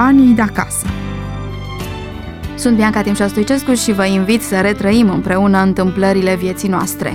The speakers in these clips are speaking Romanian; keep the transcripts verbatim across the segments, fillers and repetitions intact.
Anii de acasă. Sunt Bianca Timșa Stoicescu și vă invit să retrăim împreună întâmplările vieții noastre.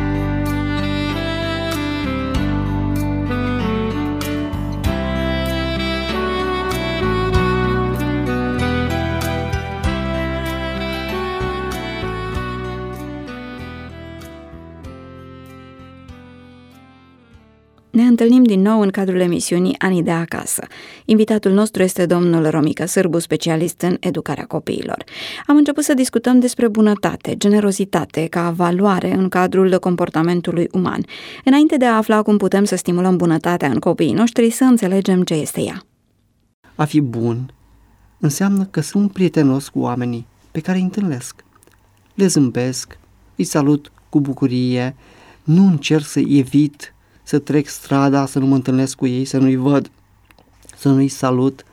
Ne întâlnim din nou în cadrul emisiunii Anii de acasă. Invitatul nostru este domnul Romica Sârbu, specialist în educarea copiilor. Am început să discutăm despre bunătate, generozitate ca valoare în cadrul comportamentului uman. Înainte de a afla cum putem să stimulăm bunătatea în copiii noștri, să înțelegem ce este ea. A fi bun înseamnă că sunt prietenos cu oamenii pe care îi întâlnesc. Le zâmbesc, îi salut cu bucurie, nu încerc să evit să trec strada, să nu mă întâlnesc cu ei, să nu-i văd, să nu-i salut.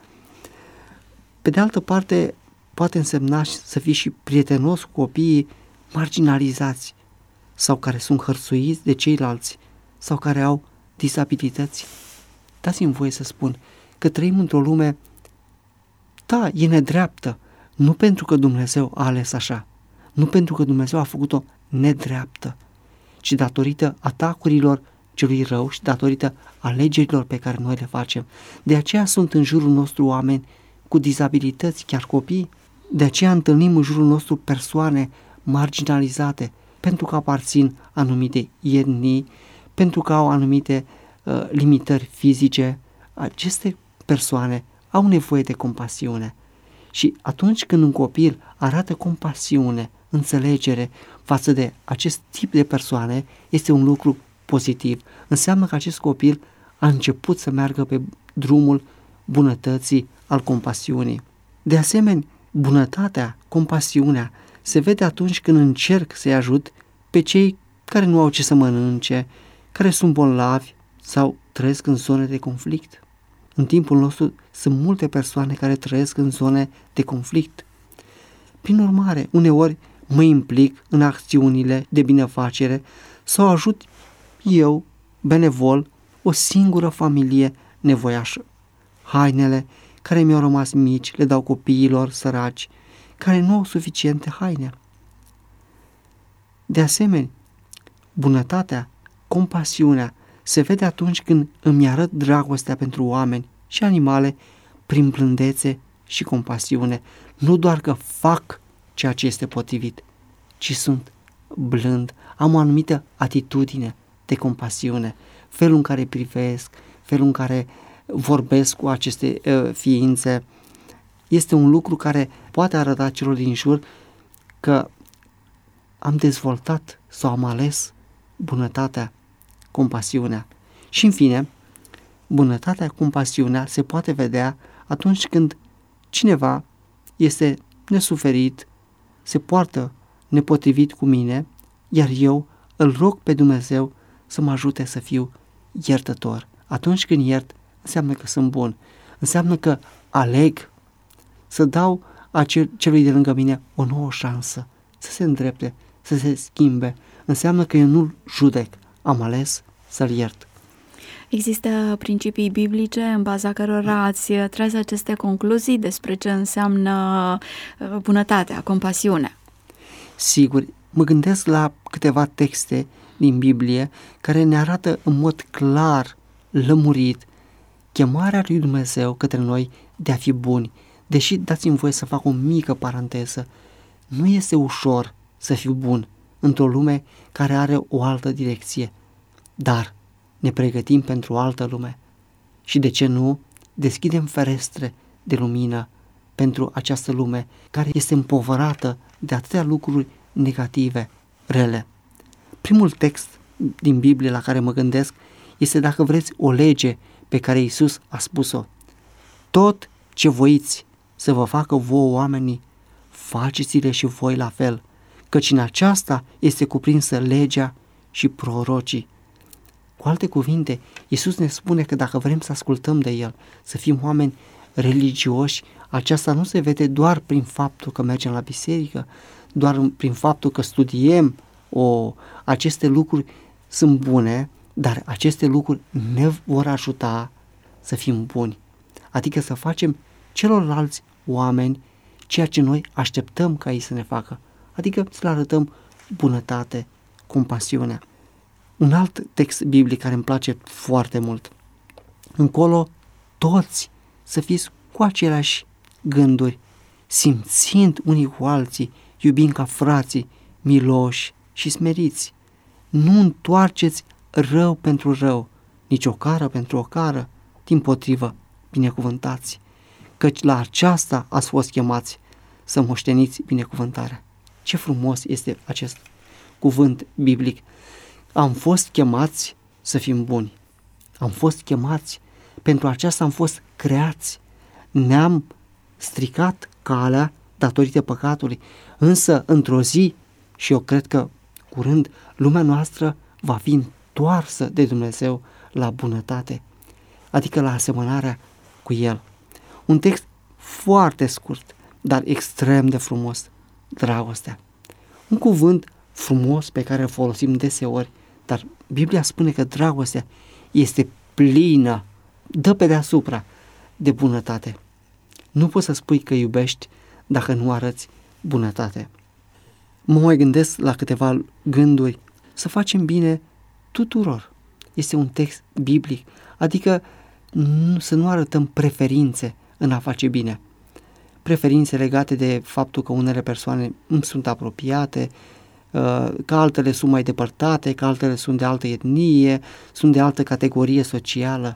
Pe de altă parte, poate însemna să fii și prietenos cu copiii marginalizați sau care sunt hărțuiți de ceilalți sau care au disabilități. Dați-mi voie să spun că trăim într-o lume, da, e nedreaptă, nu pentru că Dumnezeu a ales așa, nu pentru că Dumnezeu a făcut-o nedreaptă, ci datorită atacurilor celui rău și datorită alegerilor pe care noi le facem. De aceea sunt în jurul nostru oameni cu dizabilități, chiar copii. De aceea întâlnim în jurul nostru persoane marginalizate, pentru că aparțin anumite etnii, pentru că au anumite uh, limitări fizice. Aceste persoane au nevoie de compasiune. Și atunci când un copil arată compasiune, înțelegere față de acest tip de persoane, este un lucru pozitiv. Înseamnă că acest copil a început să meargă pe drumul bunătății, al compasiunii. De asemenea, bunătatea, compasiunea se vede atunci când încerc să-i ajut pe cei care nu au ce să mănânce, care sunt bolnavi sau trăiesc în zone de conflict. În timpul nostru sunt multe persoane care trăiesc în zone de conflict. Prin urmare, uneori mă implic în acțiunile de binefacere sau ajut eu, benevol, o singură familie nevoiașă. Hainele care mi-au rămas mici le dau copiilor săraci, care nu au suficiente haine. De asemenea, bunătatea, compasiunea se vede atunci când îmi arăt dragostea pentru oameni și animale prin blândețe și compasiune. Nu doar că fac ceea ce este potrivit, ci sunt blând, am o anumită atitudine de compasiune, felul în care privesc, felul în care vorbesc cu aceste uh, ființe, este un lucru care poate arăta celor din jur că am dezvoltat sau am ales bunătatea, compasiunea. Și în fine, bunătatea, compasiunea se poate vedea atunci când cineva este nesuferit, se poartă nepotrivit cu mine, iar eu îl rog pe Dumnezeu să mă ajute să fiu iertător. Atunci când iert, înseamnă că sunt bun. Înseamnă că aleg să dau acel, celui de lângă mine o nouă șansă, să se îndrepte, să se schimbe. Înseamnă că eu nu-l judec, am ales să-l iert. Există principii biblice în baza cărora ați tras aceste concluzii despre ce înseamnă bunătatea, compasiunea? Sigur, mă gândesc la câteva texte din Biblie care ne arată în mod clar, lămurit, chemarea lui Dumnezeu către noi de a fi buni. Deși, dați-mi voie să fac o mică paranteză, nu este ușor să fiu bun într-o lume care are o altă direcție, dar ne pregătim pentru o altă lume și, de ce nu, deschidem ferestre de lumină pentru această lume care este împovărată de atâtea lucruri negative, rele. Primul text din Biblie la care mă gândesc este, dacă vreți, o lege pe care Iisus a spus-o. Tot ce voiți să vă facă vouă oamenii, faceți-le și voi la fel, căci în aceasta este cuprinsă legea și prorocii. Cu alte cuvinte, Iisus ne spune că dacă vrem să ascultăm de El, să fim oameni religioși, aceasta nu se vede doar prin faptul că mergem la biserică, doar prin faptul că studiem. O, aceste lucruri sunt bune, dar aceste lucruri ne vor ajuta să fim buni, adică să facem celorlalți oameni ceea ce noi așteptăm ca ei să ne facă, adică să le arătăm bunătate, compasiunea. Un alt text biblic care îmi place foarte mult. Încolo, toți să fiți cu aceleași gânduri, simțind unii cu alții, iubind ca frații, miloși și smeriți. Nu întoarceți rău pentru rău, nici o cară pentru o cară, dimpotrivă, binecuvântați, căci la aceasta ați fost chemați, să moșteniți binecuvântarea. Ce frumos este acest cuvânt biblic. Am fost chemați să fim buni. Am fost chemați, pentru aceasta am fost creați. Ne-am stricat calea datorită păcatului, însă într-o zi, și eu cred că curând, lumea noastră va fi întoarsă de Dumnezeu la bunătate, adică la asemănarea cu El. Un text foarte scurt, dar extrem de frumos, dragostea. Un cuvânt frumos pe care îl folosim deseori, dar Biblia spune că dragostea este plină, dă pe deasupra de bunătate. Nu poți să spui că iubești dacă nu arăți bunătate. Mă mai gândesc la câteva gânduri. Să facem bine tuturor. Este un text biblic, adică nu, să nu arătăm preferințe în a face bine. Preferințe legate de faptul că unele persoane îmi sunt apropiate, că altele sunt mai depărtate, că altele sunt de altă etnie, sunt de altă categorie socială.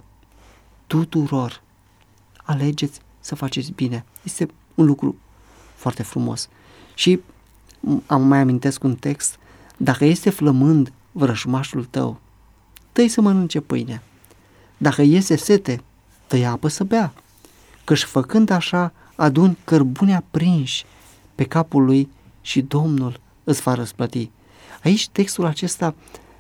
Tuturor alegeți să faceți bine. Este un lucru foarte frumos. Și am mai amintesc un text: dacă este flămând vrăjmașul tău, dă-i să mănânce pâine. Dacă iese sete, dă-i apă să bea, căci făcând așa aduni cărbuni aprinși pe capul lui și Domnul îți va răsplăti. Aici textul acesta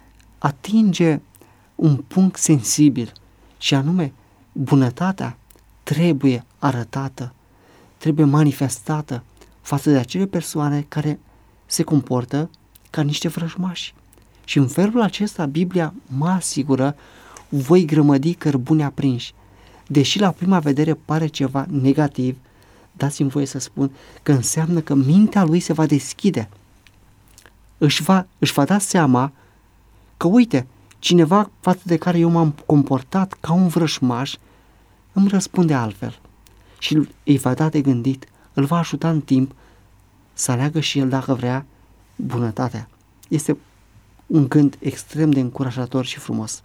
atinge un punct sensibil, și anume bunătatea trebuie arătată, trebuie manifestată față de acele persoane care se comportă ca niște vrăjmași. Și în felul acesta Biblia mă asigură: voi grămădi cărbuni aprinși. Deși la prima vedere pare ceva negativ, dați-mi voie să spun că înseamnă că mintea lui se va deschide. Își va, își va da seama că, uite, cineva față de care eu m-am comportat ca un vrăjmaș îmi răspunde altfel. Și îi va da de gândit, îl va ajuta în timp să aleagă și el, dacă vrea, bunătatea. Este un gând extrem de încurajator și frumos.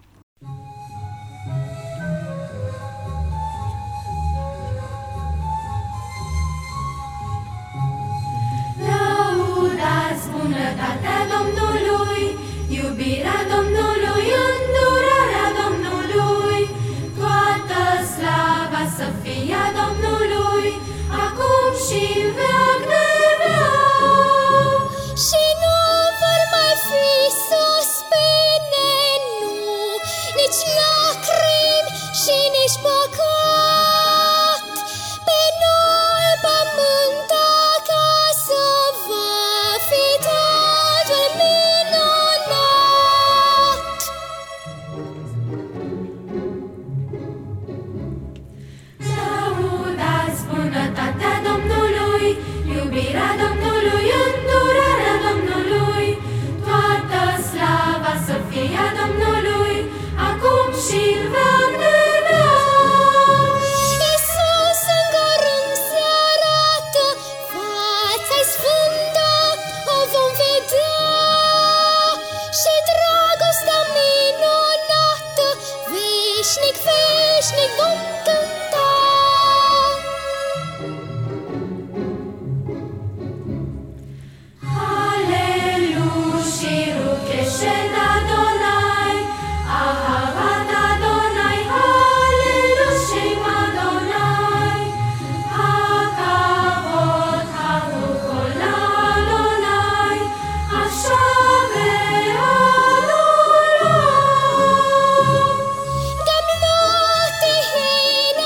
Lăudați bunătatea Domnului, iubirea Domnului, îndurarea Domnului, toată slava să fie a Domnului, acum și în veac de veac. Și nu vor mai fi suspine, nu, nici lacrimi și nici păcat. Pe noi pământ acasă va fi totul minunat. Lăudați bunătatea Domnului, iubirea Domnului, îndurarea Domnului, toată slava să fie a Domnului, acum și în veac de veac. Iisus în curând se arată, fața-i sfântă o vom vedea, și dragostea minunată, veșnic, veșnic vom cânta. Aleluia, Keshed Adonai, Ahavat Adonai, Aleluia, Adonai, Hakavod, Hakukol Adonai, Așa ve'alula. Gam lo tihin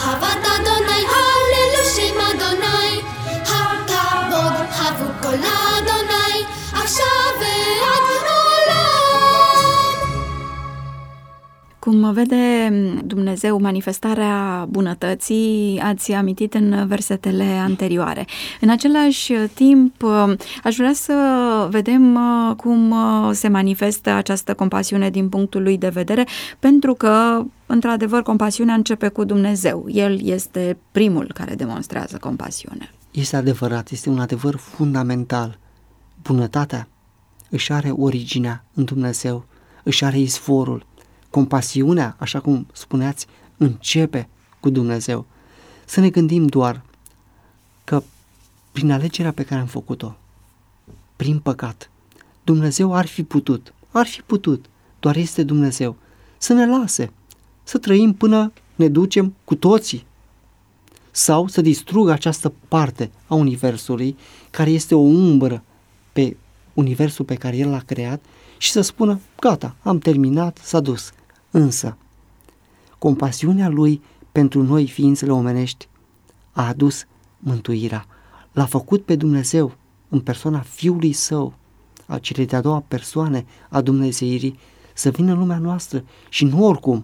אהבת אדוני, הללו שם אדוני, הכבוד הבו כל אדוני, עכשיו ועד עולם. Cum vede Dumnezeu manifestarea bunătății, ați amintit în versetele anterioare. În același timp, aș vrea să vedem cum se manifestă această compasiune din punctul lui de vedere, pentru că, într-adevăr, compasiunea începe cu Dumnezeu. El este primul care demonstrează compasiune. Este adevărat, este un adevăr fundamental. Bunătatea își are originea în Dumnezeu, își are izvorul. Compasiunea, așa cum spuneați, începe cu Dumnezeu. Să ne gândim doar că prin alegerea pe care am făcut-o, prin păcat, Dumnezeu ar fi putut, ar fi putut, doar este Dumnezeu, să ne lase, să trăim până ne ducem cu toții, sau să distrugă această parte a Universului, care este o umbră pe Universul pe care El l-a creat, și să spună, gata, am terminat, s-a dus. Însă, compasiunea Lui pentru noi, ființele omenești, a adus mântuirea. L-a făcut pe Dumnezeu în persoana Fiului Său, a celei de-a doua persoane a Dumnezeirii, să vină în lumea noastră și nu oricum,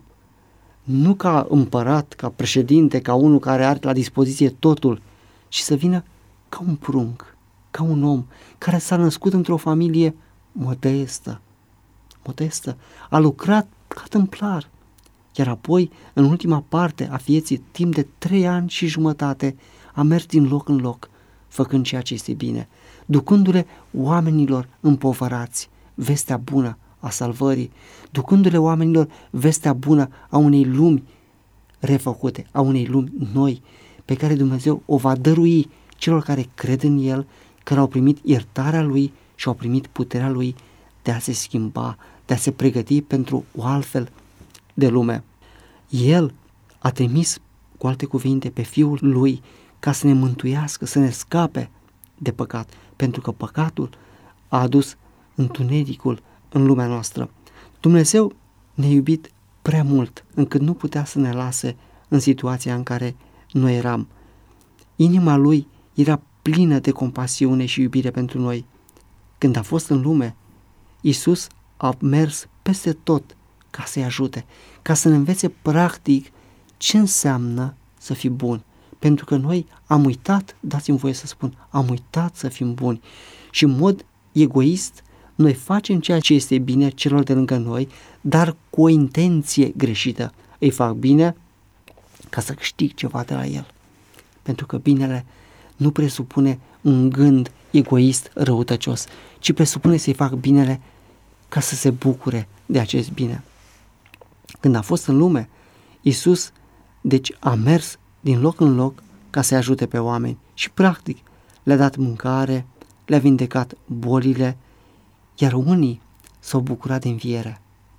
nu ca împărat, ca președinte, ca unul care are la dispoziție totul, ci să vină ca un prunc, ca un om care s-a născut într-o familie modestă, modestă, a lucrat ca tâmplar, iar apoi, în ultima parte a vieții, timp de trei ani și jumătate, a mers din loc în loc, făcând ceea ce este bine, ducându-le oamenilor împovărați vestea bună a salvării, ducându-le oamenilor vestea bună a unei lumi refăcute, a unei lumi noi, pe care Dumnezeu o va dărui celor care cred în El, care au primit iertarea Lui și au primit puterea Lui de a se schimba, de a se pregăti pentru o altfel de lume. El a trimis, cu alte cuvinte, pe Fiul Lui ca să ne mântuiască, să ne scape de păcat, pentru că păcatul a adus întunericul în lumea noastră. Dumnezeu ne-a iubit prea mult încât nu putea să ne lase în situația în care noi eram. Inima Lui era plină de compasiune și iubire pentru noi. Când a fost în lume, Iisus a mers peste tot ca să-i ajute, ca să ne învețe practic ce înseamnă să fii bun. Pentru că noi am uitat, dați-mi voie să spun, am uitat să fim buni și în mod egoist noi facem ceea ce este bine celor de lângă noi, dar cu o intenție greșită. Îi fac bine ca să câștig ceva de la el. Pentru că binele nu presupune un gând egoist răutăcios, ci presupune să-i fac binele ca să se bucure de acest bine. Când a fost în lume, Iisus, deci, a mers din loc în loc ca să-i ajute pe oameni și, practic, le-a dat mâncare, le-a vindecat bolile, iar unii s-au bucurat de înviere.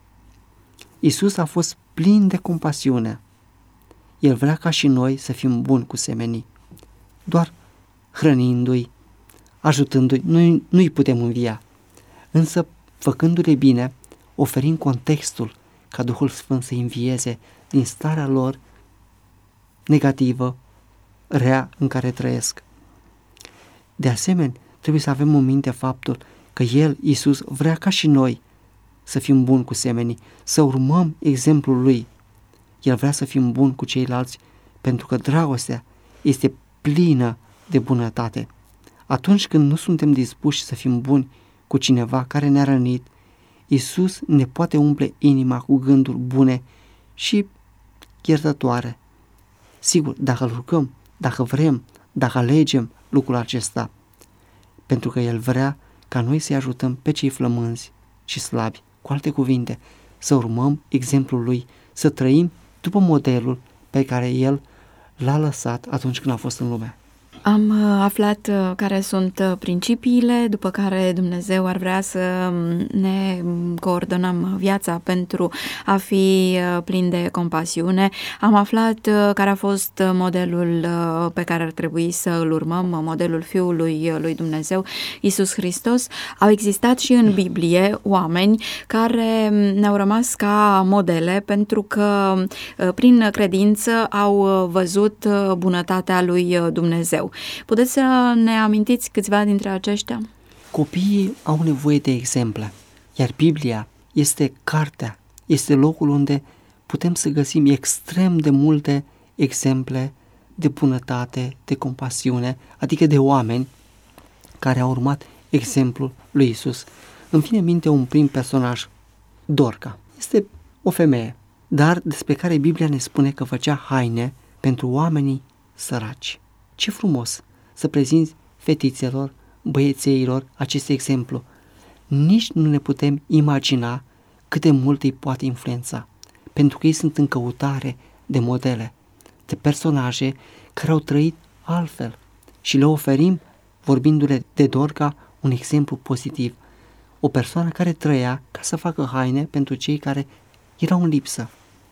Iisus a fost plin de compasiune. El vrea ca și noi să fim buni cu semenii. Doar hrănindu-i, ajutându-i, nu, nu-i putem învia. Însă, făcându-le bine, oferim contextul ca Duhul Sfânt să învieze din starea lor negativă, rea în care trăiesc. De asemenea, trebuie să avem în minte faptul că El, Iisus, vrea ca și noi să fim buni cu semenii, să urmăm exemplul Lui. El vrea să fim buni cu ceilalți pentru că dragostea este plină de bunătate. Atunci când nu suntem dispuși să fim buni cu cineva care ne-a rănit, Iisus ne poate umple inima cu gânduri bune și iertătoare. Sigur, dacă îl rugăm, dacă vrem, dacă alegem lucrul acesta, pentru că El vrea ca noi să-i ajutăm pe cei flămânzi și slabi. Cu alte cuvinte, să urmăm exemplul Lui, să trăim după modelul pe care El l-a lăsat atunci când a fost în lume. Am aflat care sunt principiile după care Dumnezeu ar vrea să ne coordonăm viața pentru a fi plini de compasiune. Am aflat care a fost modelul pe care ar trebui să îl urmăm, modelul Fiului lui Dumnezeu, Iisus Hristos. Au existat și în Biblie oameni care ne-au rămas ca modele pentru că prin credință au văzut bunătatea lui Dumnezeu. Puteți să ne amintiți câțiva dintre aceștia? Copiii au nevoie de exemple, iar Biblia este cartea, este locul unde putem să găsim extrem de multe exemple de bunătate, de compasiune, adică de oameni care au urmat exemplul lui Isus. Îmi vine în minte un prim personaj, Dorca. Este o femeie, dar despre care Biblia ne spune că făcea haine pentru oamenii săraci. Ce frumos să prezinți fetițelor, băiețeilor acest exemplu. Nici nu ne putem imagina cât de mult îi poate influența, pentru că ei sunt în căutare de modele, de personaje care au trăit altfel și le oferim, vorbindu-le de Dorca, un exemplu pozitiv. O persoană care trăia ca să facă haine pentru cei care erau în lipsă.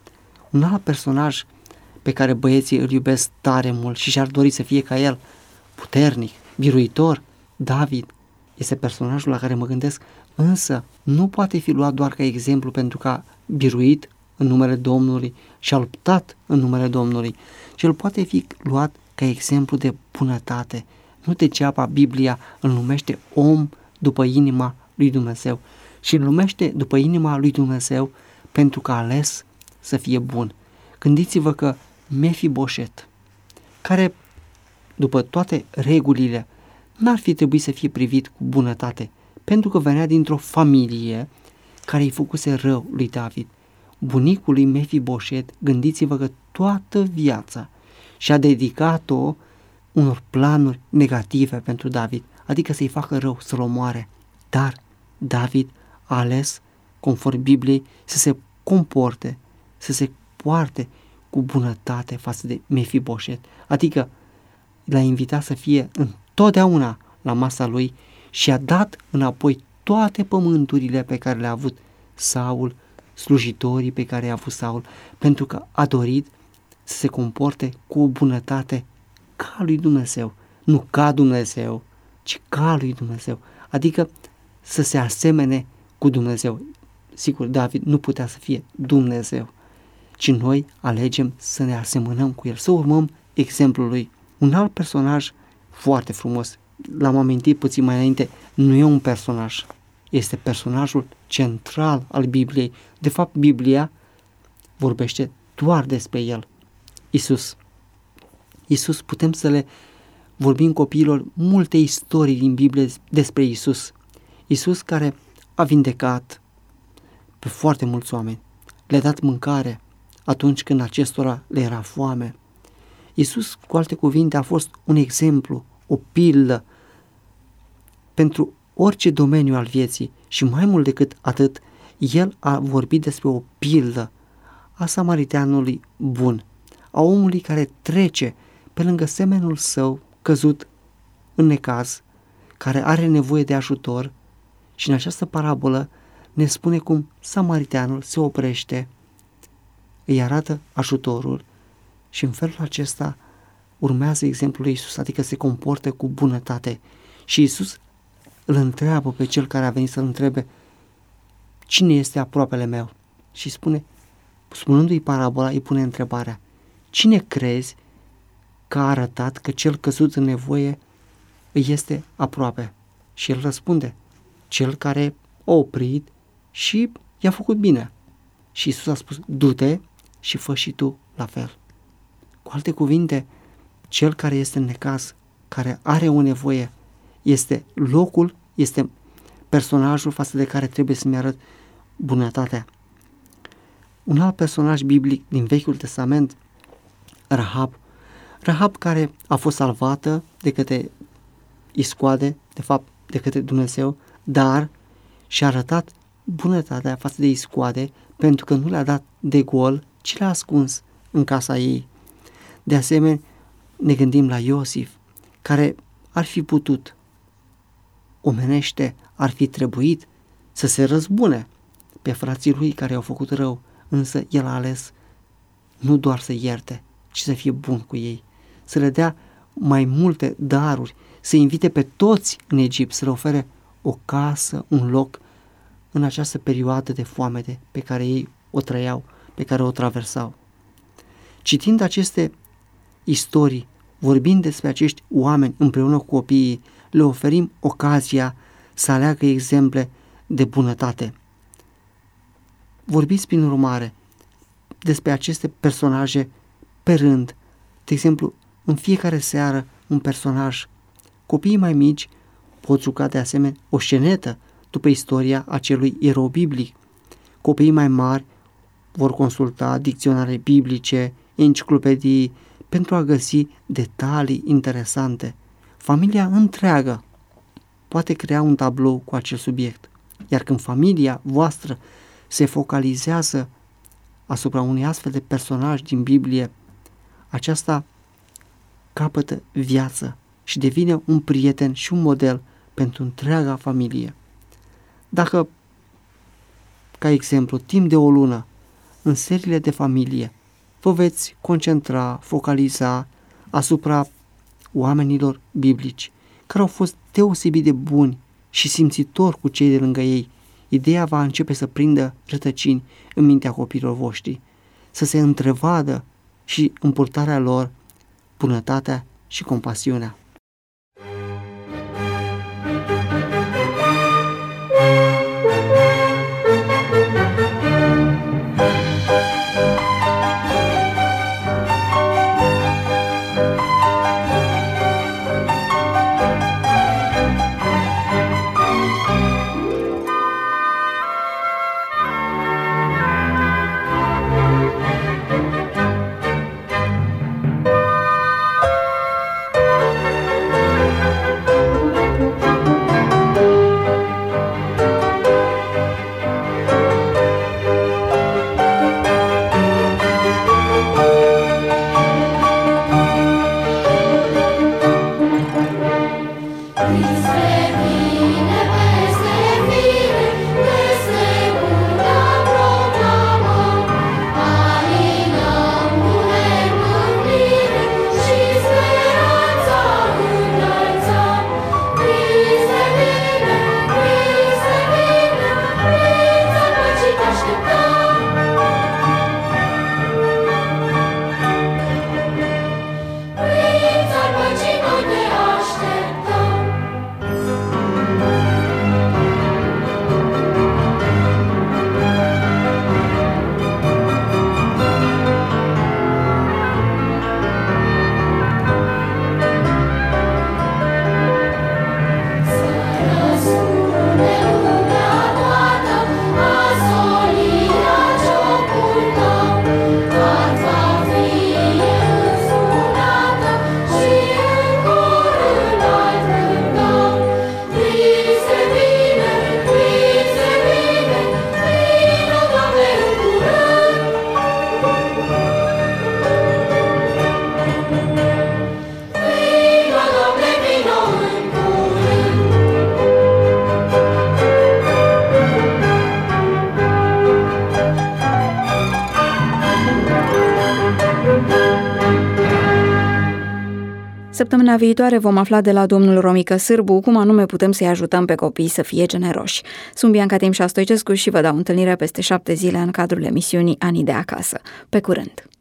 Un alt personaj pe care băieții îl iubesc tare mult și și-ar dori să fie ca el, puternic, biruitor, David, este personajul la care mă gândesc, însă nu poate fi luat doar ca exemplu pentru că a biruit în numele Domnului și a luptat în numele Domnului, ci el poate fi luat ca exemplu de bunătate. Nu degeaba Biblia îl numește om după inima lui Dumnezeu și îl numește după inima lui Dumnezeu pentru că a ales să fie bun. Gândiți-vă că Mefiboset, care după toate regulile n-ar fi trebuit să fie privit cu bunătate, pentru că venea dintr-o familie care îi făcuse rău lui David. Bunicul lui Mefiboset, gândiți-vă că toată viața și-a dedicat-o unor planuri negative pentru David, adică să-i facă rău, să-l omoare. Dar David a ales, conform Bibliei, să se comporte, să se poarte cu bunătate față de Mefiboset, adică l-a invitat să fie întotdeauna la masa lui și a dat înapoi toate pământurile pe care le-a avut Saul, slujitorii pe care i-a avut Saul, pentru că a dorit să se comporte cu o bunătate ca lui Dumnezeu, nu ca Dumnezeu, ci ca lui Dumnezeu, adică să se asemene cu Dumnezeu. Sigur, David nu putea să fie Dumnezeu, ci noi alegem să ne asemănăm cu el, să urmăm exemplul lui. Un alt personaj foarte frumos, l-am amintit puțin mai înainte, nu e un personaj, este personajul central al Bibliei. De fapt, Biblia vorbește doar despre el, Isus. Isus, putem să le vorbim copiilor multe istorii din Biblie despre Isus. Isus care a vindecat pe foarte mulți oameni, le-a dat mâncare atunci când acestora le era foame. Iisus, cu alte cuvinte, a fost un exemplu, o pildă pentru orice domeniu al vieții și mai mult decât atât, el a vorbit despre o pildă a samariteanului bun, a omului care trece pe lângă semenul său căzut în necaz, care are nevoie de ajutor și în această parabolă ne spune cum samariteanul se oprește, îi arată ajutorul și în felul acesta urmează exemplul lui Iisus, adică se comportă cu bunătate. Și Iisus îl întreabă pe cel care a venit să-l întrebe cine este aproapele meu și spune, spunându-i parabola, îi pune întrebarea, cine crezi că a arătat că cel căzut în nevoie îi este aproape? Și el răspunde, cel care a oprit și i-a făcut bine. Și Iisus a spus, du-te și fă și tu la fel. Cu alte cuvinte, cel care este în necaz, care are o nevoie, este locul, este personajul față de care trebuie să-mi arăt bunătatea. Un alt personaj biblic din Vechiul Testament, Rahab. Rahab care a fost salvată de către iscoade, de fapt de către Dumnezeu, dar și-a arătat bunătatea față de iscoade pentru că nu le-a dat de gol, ci le-a ascuns în casa ei. De asemenea, ne gândim la Iosif, care ar fi putut, omenește, ar fi trebuit să se răzbune pe frații lui care au făcut rău, însă el a ales nu doar să ierte, ci să fie bun cu ei, să le dea mai multe daruri, să invite pe toți în Egipt, să le ofere o casă, un loc în această perioadă de foamete pe care ei o trăiau, pe care o traversau. Citind aceste istorii, vorbind despre acești oameni împreună cu copiii, le oferim ocazia să aleagă exemple de bunătate. Vorbiți prin urmare despre aceste personaje pe rând, de exemplu, în fiecare seară un personaj. Copiii mai mici pot juca de asemenea o scenetă după istoria acelui erou biblic. Copiii mai mari vor consulta dicționare biblice, enciclopedii, pentru a găsi detalii interesante. Familia întreagă poate crea un tablou cu acel subiect, iar când familia voastră se focalizează asupra unui astfel de personaj din Biblie, aceasta capătă viață și devine un prieten și un model pentru întreaga familie. Dacă, ca exemplu, timp de o lună, în seriile de familie, vă veți concentra, focaliza asupra oamenilor biblici, care au fost deosebit de buni și simțitori cu cei de lângă ei, ideea va începe să prindă rătăcini în mintea copiilor voștri, să se întrevadă și în purtarea lor bunătatea și compasiunea. Săptămâna viitoare vom afla de la domnul Romică Sârbu cum anume putem să-i ajutăm pe copii să fie generoși. Sunt Bianca Timșa Stoicescu și vă dau întâlnire peste șapte zile în cadrul emisiunii Anii de acasă. Pe curând!